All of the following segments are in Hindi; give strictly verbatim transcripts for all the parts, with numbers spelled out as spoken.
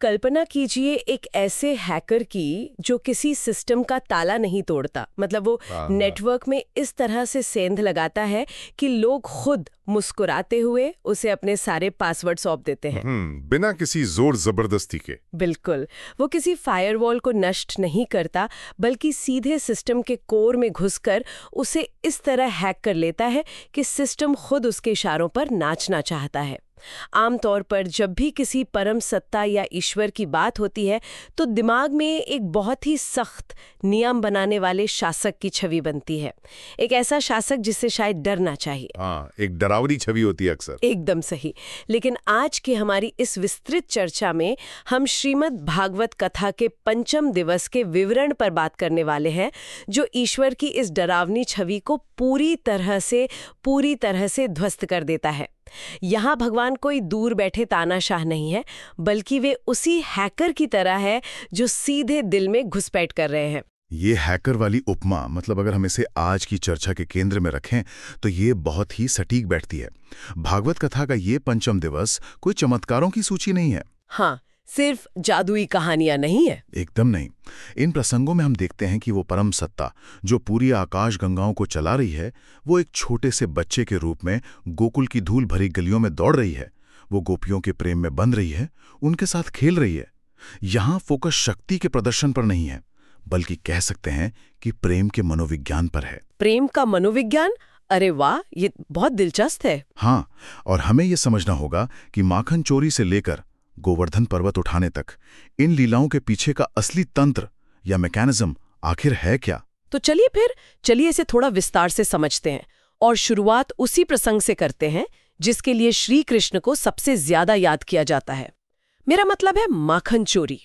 कल्पना कीजिए एक ऐसे हैकर की जो किसी सिस्टम का ताला नहीं तोड़ता, मतलब वो नेटवर्क में इस तरह से सेंध लगाता है कि लोग खुद मुस्कुराते हुए उसे अपने सारे पासवर्ड सौंप देते हैं, बिना किसी जोर जबरदस्ती के। बिल्कुल, वो किसी फायरवॉल को नष्ट नहीं करता, बल्कि सीधे सिस्टम के कोर में घुसकर उसे इस तरह हैक कर लेता है कि सिस्टम खुद उसके इशारों पर नाचना चाहता है। आमतौर पर जब भी किसी परम सत्ता या ईश्वर की बात होती है तो दिमाग में एक बहुत ही सख्त नियम बनाने वाले शासक की छवि बनती है, एक ऐसा शासक जिससे शायद डरना चाहिए। हाँ, एक डरावनी छवि होती है अक्सर। एकदम सही। लेकिन आज की हमारी इस विस्तृत चर्चा में हम श्रीमद् भागवत कथा के पंचम दिवस के विवरण पर बात करने वाले हैं, जो ईश्वर की इस डरावनी छवि को पूरी तरह से पूरी तरह से ध्वस्त कर देता है। यहाँ भगवान कोई दूर बैठे तानाशाह नहीं है, बल्कि वे उसी हैकर की तरह है जो सीधे दिल में घुसपैठ कर रहे हैं। ये हैकर वाली उपमा, मतलब अगर हम इसे आज की चर्चा के केंद्र में रखें तो ये बहुत ही सटीक बैठती है। भागवत कथा का ये पंचम दिवस कोई चमत्कारों की सूची नहीं है। हाँ, सिर्फ जादुई कहानियां नहीं है। एकदम नहीं। इन प्रसंगों में हम देखते हैं कि वो परम सत्ता जो पूरी आकाश गंगाओं को चला रही है, वो एक छोटे से बच्चे के रूप में गोकुल की धूल भरी गलियों में दौड़ रही है। वो गोपियों के प्रेम में बंध रही है, उनके साथ खेल रही है। यहाँ फोकस शक्ति के प्रदर्शन पर नहीं है, बल्कि कह सकते हैं कि प्रेम के मनोविज्ञान पर है। प्रेम का मनोविज्ञान? अरे वाह, ये बहुत दिलचस्प है। हाँ, और हमें ये समझना होगा कि माखन चोरी से लेकर गोवर्धन पर्वत उठाने तक इन लीलाओं के पीछे का असली तंत्र या मैकेनिज्म आखिर है क्या। तो चलिए फिर चलिए इसे थोड़ा विस्तार से समझते हैं और शुरुआत उसी प्रसंग से करते हैं जिसके लिए श्री कृष्ण को सबसे ज्यादा याद किया जाता है। मेरा मतलब है माखन चोरी।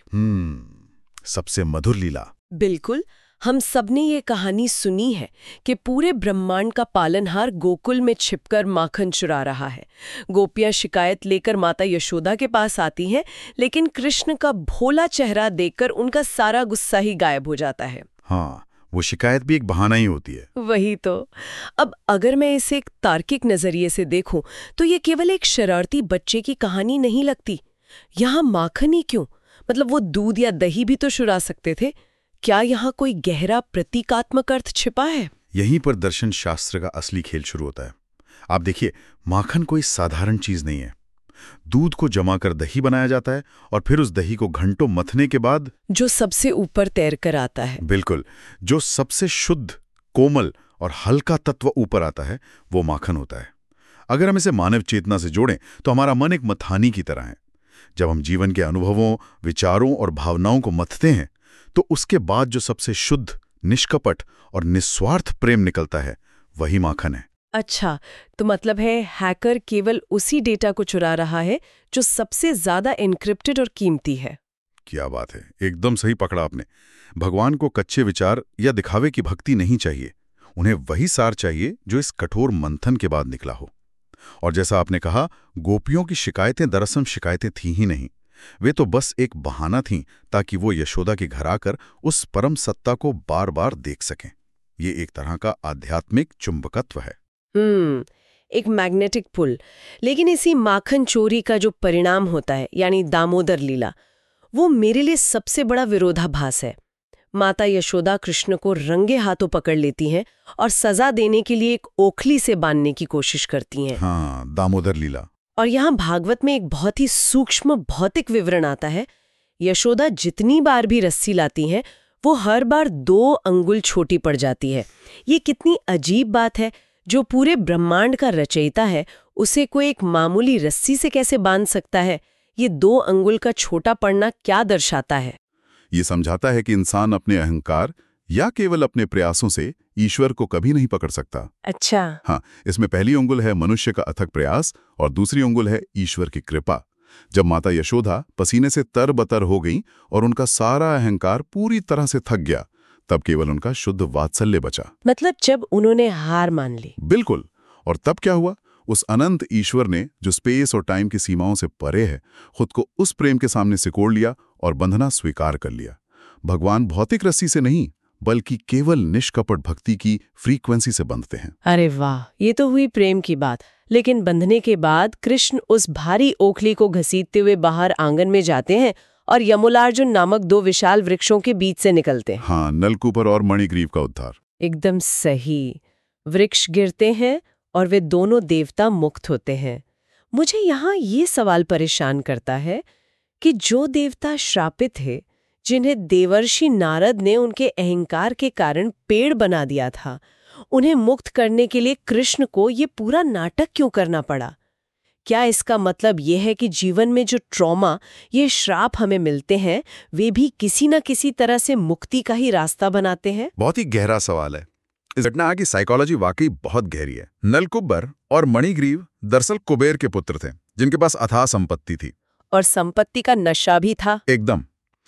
हम्म सबसे मधुर लीला। बिल्कुल, हम सबने ये कहानी सुनी है कि पूरे ब्रह्मांड का पालनहार गोकुल में छिपकर माखन चुरा रहा है। गोपियां शिकायत लेकर माता यशोदा के पास आती हैं, लेकिन कृष्ण का भोला चेहरा देखकर उनका सारा गुस्सा ही गायब हो जाता है। हाँ, वो शिकायत भी एक बहाना ही होती है। वही तो। अब अगर मैं इसे एक तार्किक नजरिए से देखूं तो ये केवल एक शरारती बच्चे की कहानी नहीं लगती। यहाँ माखन ही क्यों, मतलब वो दूध या दही भी तो चुरा सकते थे। क्या यहाँ कोई गहरा प्रतीकात्मक अर्थ छिपा है? यहीं पर दर्शन शास्त्र का असली खेल शुरू होता है। आप देखिए, माखन कोई साधारण चीज नहीं है। दूध को जमा कर दही बनाया जाता है और फिर उस दही को घंटों मथने के बाद जो सबसे ऊपर तैर कर आता है। बिल्कुल, जो सबसे शुद्ध, कोमल और हल्का तत्व ऊपर आता है, वो माखन होता है। अगर हम इसे मानव चेतना से जोड़ें तो हमारा मन एक मथानी की तरह है। जब हम जीवन के अनुभवों, विचारों और भावनाओं को मथते हैं तो उसके बाद जो सबसे शुद्ध, निष्कपट और निस्वार्थ प्रेम निकलता है, वही माखन है। अच्छा, तो मतलब है हैकर केवल उसी डेटा को चुरा रहा है जो सबसे ज्यादा एन्क्रिप्टेड और कीमती है। क्या बात है, एकदम सही पकड़ा आपने। भगवान को कच्चे विचार या दिखावे की भक्ति नहीं चाहिए, उन्हें वही सार चाहिए जो इस कठोर मंथन के बाद निकला हो। और जैसा आपने कहा, गोपियों की शिकायतें दरअसल शिकायतें थी ही नहीं, वे तो बस एक बहाना थीं ताकि वो यशोदा के घर आकर उस परम सत्ता को बार बार देख सकें। ये एक तरह का आध्यात्मिक चुंबकत्व है। हम्म एक मैग्नेटिक पुल। लेकिन इसी माखन चोरी का जो परिणाम होता है, यानी दामोदर लीला, वो मेरे लिए सबसे बड़ा विरोधाभास है। माता यशोदा कृष्ण को रंगे हाथों पकड़ लेती हैं और सजा देने के लिए एक ओखली से बांधने की कोशिश करती हैं। हाँ, दामोदर लीला। और यहाँ भागवत में एक बहुत ही सूक्ष्म भौतिक विवरण आता है। यशोदा जितनी बार भी रस्सी लाती हैं, वो हर बार दो अंगुल छोटी पड़ जाती है। ये कितनी अजीब बात है। जो पूरे ब्रह्मांड का रचयिता है, उसे कोई एक मामूली रस्सी से कैसे बांध सकता है? ये दो अंगुल का छोटा पड़ना क्या दर्शाता है? ये समझाता है कि इंसान अपने अहंकार या केवल अपने प्रयासों से ईश्वर को कभी नहीं पकड़ सकता। अच्छा। हाँ, इसमें पहली उंगुल है मनुष्य का अथक प्रयास और दूसरी उंगुल है ईश्वर की कृपा। जब माता यशोदा पसीने से तरबतर हो गई और उनका सारा अहंकार पूरी तरह से थक गया, तब केवल उनका शुद्ध वात्सल्य बचा। मतलब जब उन्होंने हार मान ली। बिल्कुल। और तब क्या हुआ? उस अनंत ईश्वर ने, जो स्पेस और टाइम की सीमाओं से परे है, खुद को उस प्रेम के सामने सिकोड़ लिया और बंधना स्वीकार कर लिया। भगवान भौतिक रस्सी से नहीं, बल्कि केवल निष्कपट भक्ति की फ्रीक्वेंसी से बंधते हैं। अरे वाह, ये तो हुई प्रेम की बात। लेकिन बंधने के बाद कृष्ण उस भारी ओखली को घसीटते हुए बाहर आंगन में जाते हैं और यमुलार्जुन नामक दो विशाल वृक्षों के बीच से निकलते हैं। हाँ, नलकूबर और मणिग्रीव का उद्धार। एकदम सही। वृक्ष गिरते हैं और वे दोनों देवता मुक्त होते हैं। मुझे यहाँ ये सवाल परेशान करता है कि जो देवता श्रापित थे, जिन्हें देवर्षि नारद ने उनके अहंकार के कारण पेड़ बना दिया था, उन्हें मुक्त करने के लिए कृष्ण को ये पूरा नाटक क्यों करना पड़ा? क्या इसका मतलब ये है कि जीवन में जो ट्रॉमा, ये श्राप हमें मिलते हैं, वे भी किसी न किसी तरह से मुक्ति का ही रास्ता बनाते हैं? बहुत ही गहरा सवाल है। इस घटना की साइकोलॉजी वाकई बहुत गहरी है। नलकुबर और मणिग्रीव दरअसल कुबेर के पुत्र थे, जिनके पास अथाह संपत्ति थी और संपत्ति का नशा भी था। एकदम।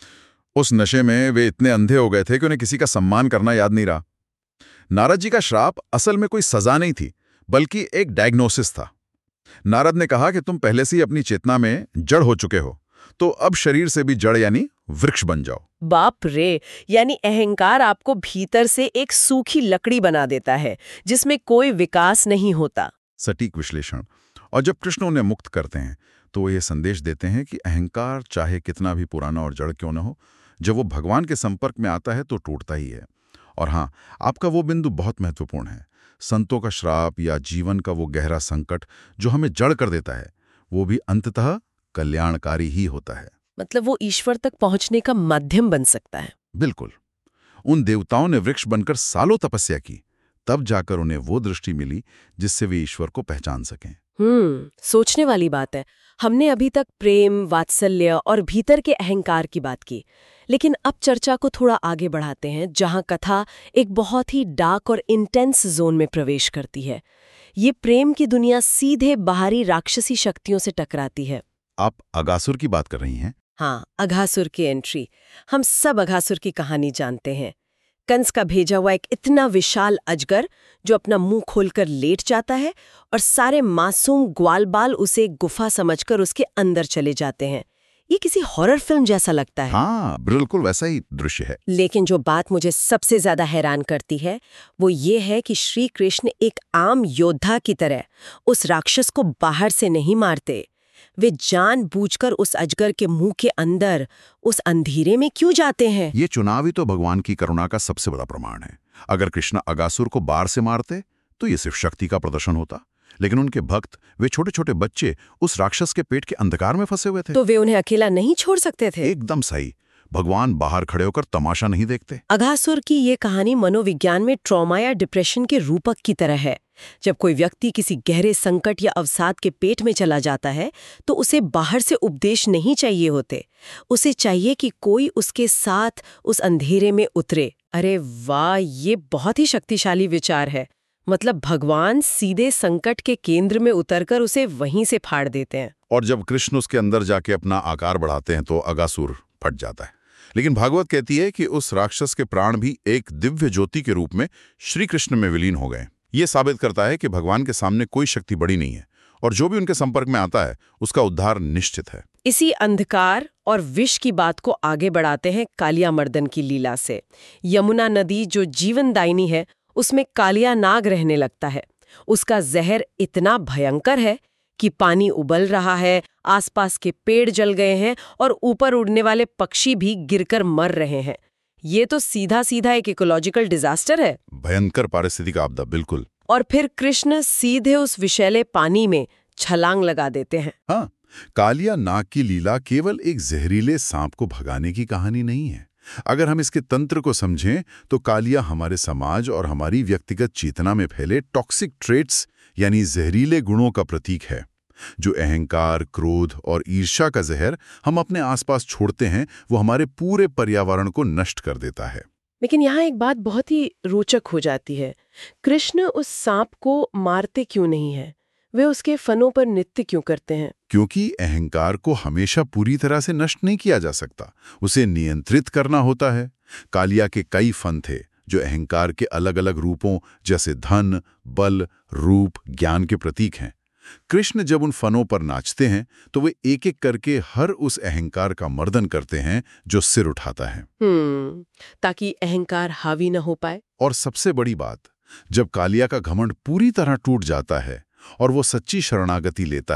उस नशे में वे इतने अंधे हो गए थे कि उन्हें किसी का सम्मान करना याद नहीं रहा। नारद जी का श्राप असल में कोई सजा नहीं थी, बल्कि एक डायग्नोसिस था। नारद ने कहा कि तुम पहले से ही अपनी चेतना में जड़ हो चुके हो, तो अब शरीर से भी जड़ यानी वृक्ष बन जाओ। बाप रे, यानी अहंकार आपको भीतर से एक सूखी लकड़ी बना देता है, जिसमें कोई विकास नहीं होता। सटीक विश्लेषण। और जब कृष्ण उन्हें मुक्त करते हैं, तो वो ये संदेश देते हैं कि अहंकार चाहे कितना भी पुराना और जड़ क्यों न हो, जब वो भगवान के संपर्क में आता है तो टूटता ही है। और हाँ, आपका वो बिंदु बहुत महत्वपूर्ण है। संतों का श्राप या जीवन का वो गहरा संकट जो हमें जड़ कर देता है, वो भी अंततः कल्याणकारी ही होता है। मतलब वो ईश्वर तक पहुंचने का माध्यम बन सकता है। बिल्कुल। उन देवताओं ने वृक्ष बनकर सालों तपस्या की, तब जाकर उन्हें वो दृष्टि मिली जिससे वे ईश्वर को पहचान सकें। हम्म सोचने वाली बात है। हमने अभी तक प्रेम, वात्सल्य और भीतर के अहंकार की बात की, लेकिन अब चर्चा को थोड़ा आगे बढ़ाते हैं, जहां कथा एक बहुत ही डार्क और इंटेंस जोन में प्रवेश करती है। ये प्रेम की दुनिया सीधे बाहरी राक्षसी शक्तियों से टकराती है। आप अगासुर की बात कर रही हैं? हाँ, अघासुर की एंट्री। हम सब अघासुर की कहानी जानते हैं। कंस का भेजा हुआ एक इतना विशाल अजगर जो अपना मुंह खोलकर लेट जाता है और सारे मासूम ग्वाल-बाल उसे गुफा समझकर उसके अंदर चले जाते हैं। ये किसी हॉरर फिल्म जैसा लगता है। हाँ, बिल्कुल वैसा ही दृश्य है। लेकिन जो बात मुझे सबसे ज्यादा हैरान करती है, वो ये है कि श्री कृष्ण एक आम योद्धा की तरह उस राक्षस को बाहर से नहीं मारते। वे जानबूझकर उस अजगर के मुंह के अंदर, उस अंधेरे में क्यों जाते हैं? ये चुनाव ही तो भगवान की करुणा का सबसे बड़ा प्रमाण है। अगर कृष्ण अगासुर को बाहर से मारते तो ये सिर्फ शक्ति का प्रदर्शन होता, लेकिन उनके भक्त, वे छोटे छोटे बच्चे, उस राक्षस के पेट के अंधकार में फंसे हुए थे। तो वे उन्हें अकेला नहीं छोड़ सकते थे। एकदम सही। भगवान बाहर खड़े होकर तमाशा नहीं देखते। अघासुर की ये कहानी मनोविज्ञान में ट्रॉमा या डिप्रेशन के रूपक की तरह है। जब कोई व्यक्ति किसी गहरे संकट या अवसाद के पेट में चला जाता है, तो उसे बाहर से उपदेश नहीं चाहिए होते। उसे चाहिए कि कोई उसके साथ उस अंधेरे में उतरे। अरे वाह, ये बहुत ही शक्तिशाली विचार है। मतलब भगवान सीधे संकट के केंद्र में उतरकर उसे वहीं से फाड़ देते हैं। और जब कृष्ण उसके अंदर जाके अपना आकार बढ़ाते हैं तो अगासुर फट जाता है। लेकिन भागवत कहती है कि उस राक्षस के प्राण भी एक दिव्य ज्योति के रूप में श्री कृष्ण में विलीन हो गए। ये साबित करता है कि भगवान के सामने कोई शक्ति बड़ी नहीं है, और जो भी उनके संपर्क में आता है उसका उद्धार निश्चित है। इसी अंधकार और विष की बात को आगे बढ़ाते हैं कालिया मर्दन की लीला से। यमुना नदी जो जीवनदायिनी है, उसमें कालिया नाग रहने लगता है। उसका जहर इतना भयंकर है कि पानी उबल रहा है, आसपास के पेड़ जल गए हैं और ऊपर उड़ने वाले पक्षी भी गिरकर मर रहे हैं। ये तो सीधा सीधा एक इकोलॉजिकल डिजास्टर है। भयंकर पारिस्थितिक आपदा, बिल्कुल। और फिर कृष्ण सीधे उस विषैले पानी में छलांग लगा देते हैं। हाँ, कालिया नाग की लीला केवल एक जहरीले सांप को भगाने की कहानी नहीं है। अगर हम इसके तंत्र को समझें तो कालिया हमारे समाज और हमारी व्यक्तिगत चेतना में फैले टॉक्सिक ट्रेट्स यानी जहरीले गुणों का प्रतीक है। जो अहंकार, क्रोध और ईर्ष्या का जहर हम अपने आसपास छोड़ते हैं, वो हमारे पूरे पर्यावरण को नष्ट कर देता है। लेकिन यहाँ एक बात बहुत ही रोचक हो जाती है। कृष्ण उस सांप को मारते क्यों नहीं है? वे उसके फनों पर नृत्य क्यों करते हैं? क्योंकि अहंकार को हमेशा पूरी तरह से नष्ट नहीं किया जा सकता, उसे नियंत्रित करना होता है। कालिया के कई फन थे जो अहंकार के अलग अलग रूपों जैसे धन, बल, रूप, ज्ञान के प्रतीक हैं। कृष्ण जब उन फनों पर नाचते हैं तो वे एक एक करके हर उस अहंकार का मर्दन करते हैं जो सिर उठाता है, हम्म ताकि अहंकार हावी न हो पाए। और सबसे बड़ी बात, जब कालिया का घमंड पूरी तरह टूट जाता है और वो सच्ची शरणागति लेता है,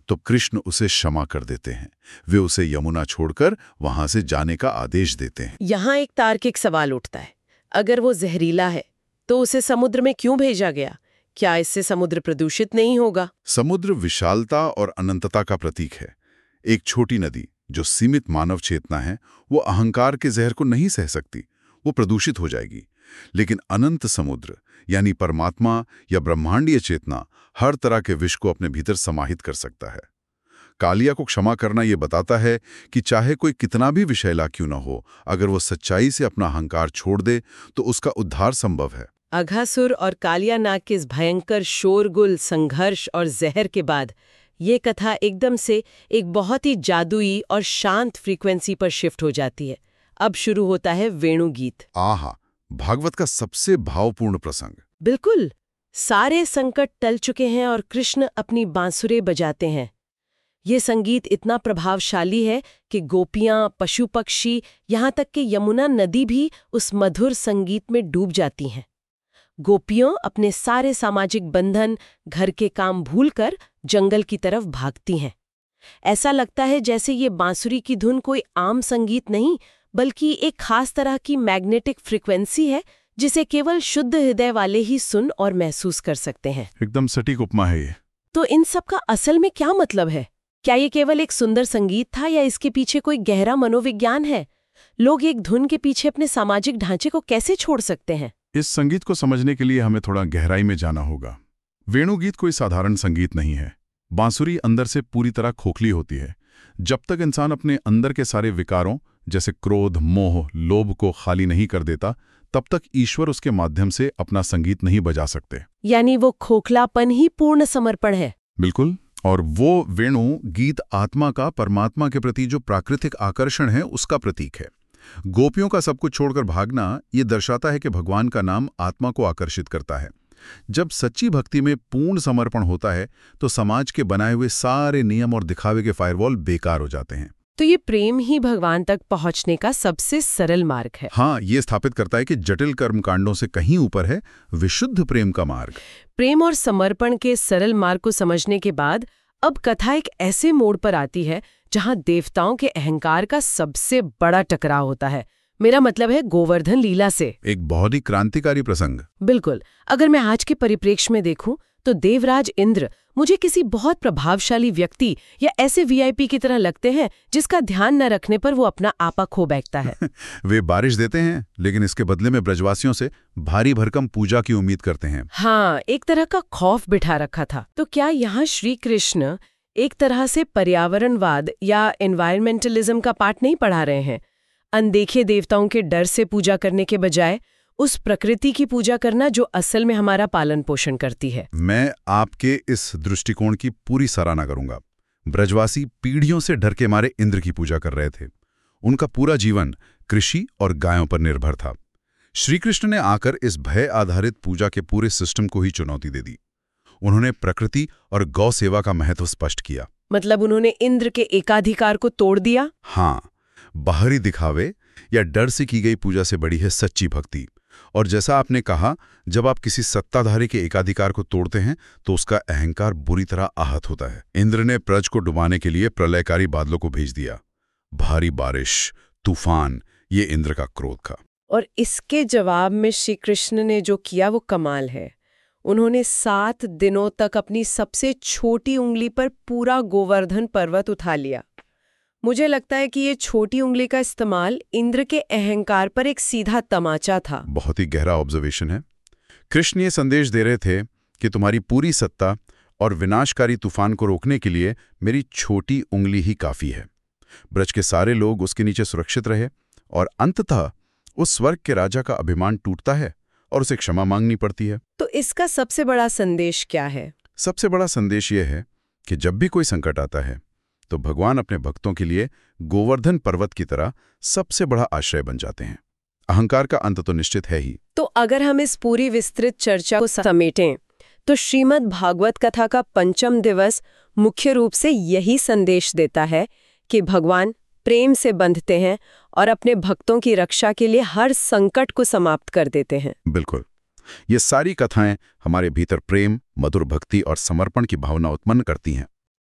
तो कृष्ण उसे क्षमा कर देते हैं। वे उसे यमुना छोड़कर वहां से जाने का आदेश देते हैं। यहाँ एक तार्किक सवाल उठता है, अगर वो जहरीला है तो उसे समुद्र में क्यों भेजा गया? क्या इससे समुद्र प्रदूषित नहीं होगा? समुद्र विशालता और अनंतता का प्रतीक है। एक छोटी नदी जो सीमित मानव चेतना है, वो अहंकार के जहर को नहीं सह सकती, वो प्रदूषित हो जाएगी। लेकिन अनंत समुद्र यानी परमात्मा या ब्रह्मांडीय चेतना हर तरह के विष को अपने भीतर समाहित कर सकता है। कालिया को क्षमा करना ये बताता है कि चाहे कोई कितना भी विषैला क्यों न हो, अगर वो सच्चाई से अपना अहंकार छोड़ दे तो उसका उद्धार संभव है। अघासुर और कालिया नाग के इस भयंकर शोरगुल, संघर्ष और जहर के बाद ये कथा एकदम से एक बहुत ही जादुई और शांत फ्रीक्वेंसी पर शिफ्ट हो जाती है। अब शुरू होता है वेणु गीत। आहा, भागवत का सबसे भावपूर्ण प्रसंग। बिल्कुल, सारे संकट टल चुके हैं और कृष्ण अपनी बांसुरे बजाते हैं। ये संगीत इतना प्रभावशाली है कि गोपियां, पशु पक्षी, यहाँ तक कि यमुना नदी भी उस मधुर संगीत में डूब जाती हैं। गोपियों अपने सारे सामाजिक बंधन, घर के काम भूलकर जंगल की तरफ भागती हैं। ऐसा लगता है जैसे ये बांसुरी की धुन कोई आम संगीत नहीं, बल्कि एक खास तरह की मैग्नेटिक फ्रीक्वेंसी है जिसे केवल शुद्ध हृदय वाले ही सुन और महसूस कर सकते हैं। एकदम सटीक उपमा है ये। तो इन सब का असल में क्या मतलब है? क्या ये केवल एक सुंदर संगीत था या इसके पीछे कोई गहरा मनोविज्ञान है? लोग एक धुन के पीछे अपने सामाजिक ढांचे को कैसे छोड़ सकते हैं? इस संगीत को समझने के लिए हमें थोड़ा गहराई में जाना होगा। वेणुगीत कोई साधारण संगीत नहीं है। बांसुरी अंदर से पूरी तरह खोखली होती है। जब तक इंसान अपने अंदर के सारे विकारों जैसे क्रोध, मोह, लोभ को खाली नहीं कर देता, तब तक ईश्वर उसके माध्यम से अपना संगीत नहीं बजा सकते। यानी वो खोखलापन ही पूर्ण समर्पण है। बिल्कुल। और वो वेणु गीत आत्मा का परमात्मा के प्रति जो प्राकृतिक आकर्षण है उसका प्रतीक है। गोपियों का सब कुछ छोड़कर भागना ये दर्शाता है कि भगवान का नाम आत्मा को आकर्षित करता है। जब सच्ची भक्ति में पूर्ण समर्पण होता है तो समाज के बनाए हुए सारे नियम और दिखावे के फायरवॉल बेकार हो जाते हैं। तो ये प्रेम ही भगवान तक पहुंचने का सबसे सरल मार्ग है। हाँ, ये स्थापित करता है कि जटिल कर्मकांडों से कहीं ऊपर है विशुद्ध प्रेम का मार्ग। प्रेम और समर्पण के सरल मार्ग को समझने के बाद अब कथा एक ऐसे मोड़ पर आती है जहां देवताओं के अहंकार का सबसे बड़ा टकराव होता है। मेरा मतलब है गोवर्धन लीला से। एक बहुत ही क्रांतिकारी प्रसंग। बिल्कुल। अगर मैं आज के परिप्रेक्ष्य में देखूं तो देवराज इंद्र मुझे किसी बहुत प्रभावशाली व्यक्ति या ऐसे वीआईपी की तरह लगते हैं जिसका ध्यान न रखने पर वो अपना आपा खो बैठता है। वे बारिश देते हैं लेकिन इसके बदले में ब्रजवासियों से भारी भरकम पूजा की उम्मीद करते हैं। हाँ, एक तरह का खौफ बिठा रखा था। तो क्या यहाँ श्री कृष्ण एक तरह से पर्यावरणवाद या एनवायरमेंटलिज्म का पाठ नहीं पढ़ा रहे हैं? अनदेखे देवताओं के डर से पूजा करने के बजाय उस प्रकृति की पूजा करना जो असल में हमारा पालन पोषण करती है। मैं आपके इस दृष्टिकोण की पूरी सराहना करूंगा। ब्रजवासी पीढ़ियों से डर के मारे इंद्र की पूजा कर रहे थे। उनका पूरा जीवन कृषि और गायों पर निर्भर था। श्री कृष्ण ने आकर इस भय आधारित पूजा के पूरे सिस्टम को ही चुनौती दे दी। उन्होंने प्रकृति और गौ सेवा का महत्व स्पष्ट किया। मतलब उन्होंने इंद्र के एकाधिकार को तोड़ दिया। हाँ, बाहरी दिखावे या डर से की गई पूजा से बड़ी है सच्ची भक्ति। और जैसा आपने कहा, जब आप किसी सत्ताधारी के एकाधिकार को तोड़ते हैं तो उसका अहंकार बुरी तरह आहत होता है। इंद्र ने प्रज को डुबाने के लिए प्रलयकारी बादलों को भेज दिया। भारी बारिश, तूफान, ये इंद्र का क्रोध था। और इसके जवाब में श्री कृष्ण ने जो किया वो कमाल है। उन्होंने सात दिनों तक अपनी सबसे छोटी उंगली पर पूरा गोवर्धन पर्वत उठा लिया। मुझे लगता है कि ये छोटी उंगली का इस्तेमाल इंद्र के अहंकार पर एक सीधा तमाचा था। बहुत ही गहरा ऑब्जर्वेशन है। कृष्ण ये संदेश दे रहे थे कि तुम्हारी पूरी सत्ता और विनाशकारी तूफान को रोकने के लिए मेरी छोटी उंगली ही काफी है। ब्रज के सारे लोग उसके नीचे सुरक्षित रहे और अंततः उस स्वर्ग के राजा का अभिमान टूटता है और उसे क्षमा मांगनी पड़ती है। तो इसका सबसे बड़ा संदेश क्या है? सबसे बड़ा संदेश ये है कि जब भी कोई संकट आता है तो भगवान अपने भक्तों के लिए गोवर्धन पर्वत की तरह सबसे बड़ा आश्रय बन जाते हैं। अहंकार का अंत तो निश्चित है ही। तो अगर हम इस पूरी विस्तृत चर्चा को समेटें तो श्रीमद् भागवत कथा का पंचम दिवस मुख्य रूप से यही संदेश देता है कि भगवान प्रेम से बंधते हैं और अपने भक्तों की रक्षा के लिए हर संकट को समाप्त कर देते हैं। बिल्कुल। ये सारी कथाएं हमारे भीतर प्रेम, मधुर भक्ति और समर्पण की भावना उत्पन्न करती हैं।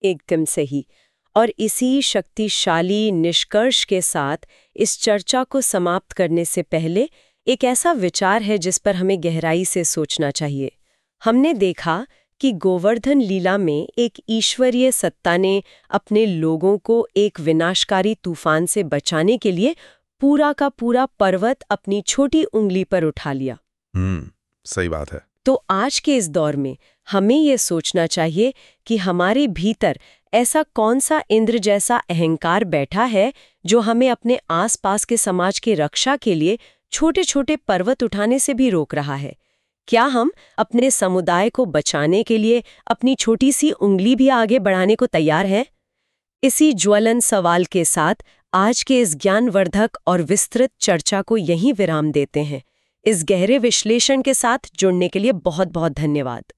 एकदम सही। और इसी शक्तिशाली निष्कर्ष के साथ इस चर्चा को समाप्त करने से पहले एक ऐसा विचार है जिस पर हमें गहराई से सोचना चाहिए। हमने देखा कि गोवर्धन लीला में एक ईश्वरीय सत्ता ने अपने लोगों को एक विनाशकारी तूफान से बचाने के लिए पूरा का पूरा पर्वत अपनी छोटी उंगली पर उठा लिया। हम्म, सही बात है। तो आज के इस दौर में हमें ये सोचना चाहिए कि हमारे भीतर ऐसा कौन सा इंद्र जैसा अहंकार बैठा है जो हमें अपने आसपास के समाज की रक्षा के लिए छोटे छोटे पर्वत उठाने से भी रोक रहा है। क्या हम अपने समुदाय को बचाने के लिए अपनी छोटी सी उंगली भी आगे बढ़ाने को तैयार हैं? इसी ज्वलन सवाल के साथ आज के इस ज्ञानवर्धक और विस्तृत चर्चा को यहीं विराम देते हैं। इस गहरे विश्लेषण के साथ जुड़ने के लिए बहुत बहुत धन्यवाद।